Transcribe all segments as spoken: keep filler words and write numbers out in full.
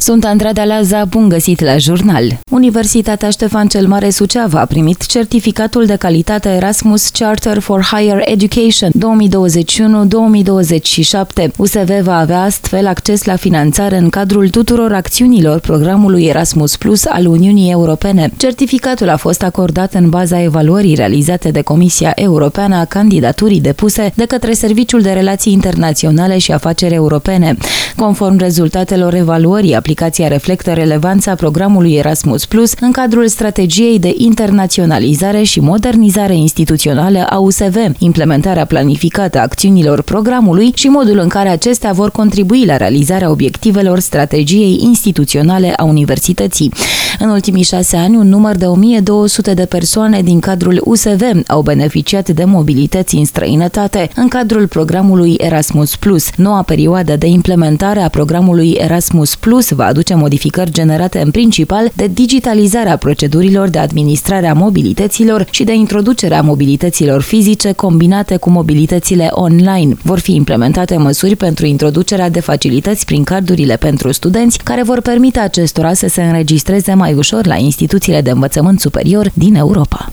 Sunt Andrada Laza, bun găsit la jurnal. Universitatea Ștefan cel Mare Suceava a primit certificatul de calitate Erasmus Charter for Higher Education două mii douăzeci și unu două mii douăzeci și șapte. U S V va avea astfel acces la finanțare în cadrul tuturor acțiunilor programului Erasmus Plus al Uniunii Europene. Certificatul a fost acordat în baza evaluării realizate de Comisia Europeană a candidaturii depuse de către Serviciul de Relații Internaționale și Afaceri Europene. Conform rezultatelor evaluării, aplicația reflectă relevanța programului Erasmus Plus în cadrul strategiei de internaționalizare și modernizare instituțională a U S V, implementarea planificată a acțiunilor programului și modul în care acestea vor contribui la realizarea obiectivelor strategiei instituționale a universității. În ultimii șase ani, un număr de o mie două sute de persoane din cadrul U S V au beneficiat de mobilități în străinătate în cadrul programului Erasmus Plus. Noua perioadă de implementare a programului Erasmus Plus va aduce modificări generate în principal de digitalizarea procedurilor de administrare a mobilităților și de introducerea mobilităților fizice combinate cu mobilitățile online. Vor fi implementate măsuri pentru introducerea de facilități prin cardurile pentru studenți, care vor permite acestora să se înregistreze mai ușor la instituțiile de învățământ superior din Europa.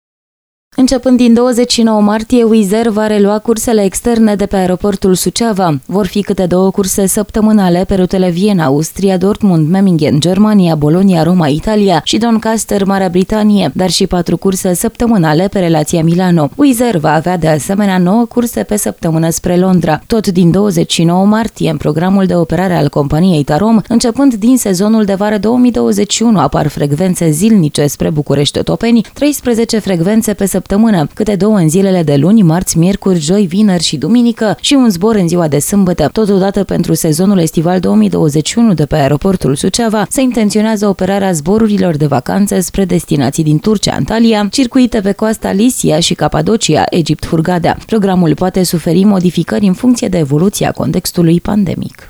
Începând din douăzeci și nouă martie, Wizz Air va relua cursele externe de pe aeroportul Suceava. Vor fi câte două curse săptămânale pe rutele Viena, Austria, Dortmund, Memmingen, Germania, Bologna, Roma, Italia și Doncaster, Marea Britanie, dar și patru curse săptămânale pe relația Milano. Wizz Air va avea de asemenea nouă curse pe săptămână spre Londra. Tot din douăzeci și nouă martie, în programul de operare al companiei Tarom, începând din sezonul de vară două mii douăzeci și unu, apar frecvențe zilnice spre București-Otopeni, treisprezece frecvențe pe săptămână, câte două în zilele de luni, marți, miercuri, joi, vineri și duminică și un zbor în ziua de sâmbătă. Totodată, pentru sezonul estival două mii douăzeci și unu de pe aeroportul Suceava, se intenționează operarea zborurilor de vacanțe spre destinații din Turcia, Antalya, circuite pe coasta Lisia și Capadocia, Egipt, Hurghada. Programul poate suferi modificări în funcție de evoluția contextului pandemic.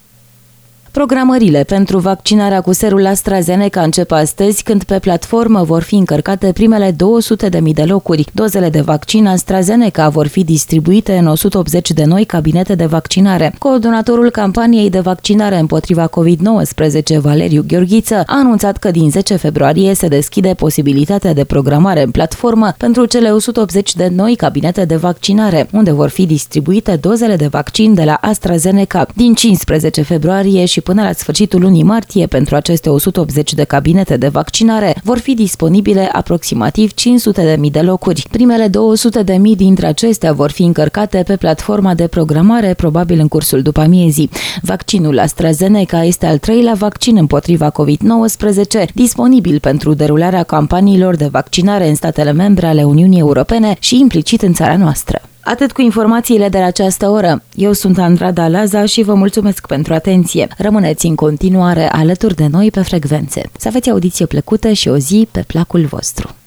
Programările pentru vaccinarea cu serul AstraZeneca încep astăzi, când pe platformă vor fi încărcate primele două sute de mii de locuri. Dozele de vaccin AstraZeneca vor fi distribuite în o sută optzeci de noi cabinete de vaccinare. Coordonatorul campaniei de vaccinare împotriva covid nouăsprezece, Valeriu Gheorghiță, a anunțat că din zece februarie se deschide posibilitatea de programare în platformă pentru cele o sută optzeci de noi cabinete de vaccinare, unde vor fi distribuite dozele de vaccin de la AstraZeneca. Din cincisprezece februarie și până la sfârșitul lunii martie, pentru aceste o sută optzeci de cabinete de vaccinare, vor fi disponibile aproximativ cinci sute de mii de locuri. Primele două sute de mii dintre acestea vor fi încărcate pe platforma de programare, probabil în cursul după amiezii. Vaccinul AstraZeneca este al treilea vaccin împotriva covid nouăsprezece, disponibil pentru derularea campaniilor de vaccinare în statele membre ale Uniunii Europene și implicit în țara noastră. Atât cu informațiile de la această oră. Eu sunt Andrada Laza și vă mulțumesc pentru atenție. Rămâneți în continuare alături de noi pe frecvențe. Să aveți audiție plăcută și o zi pe placul vostru.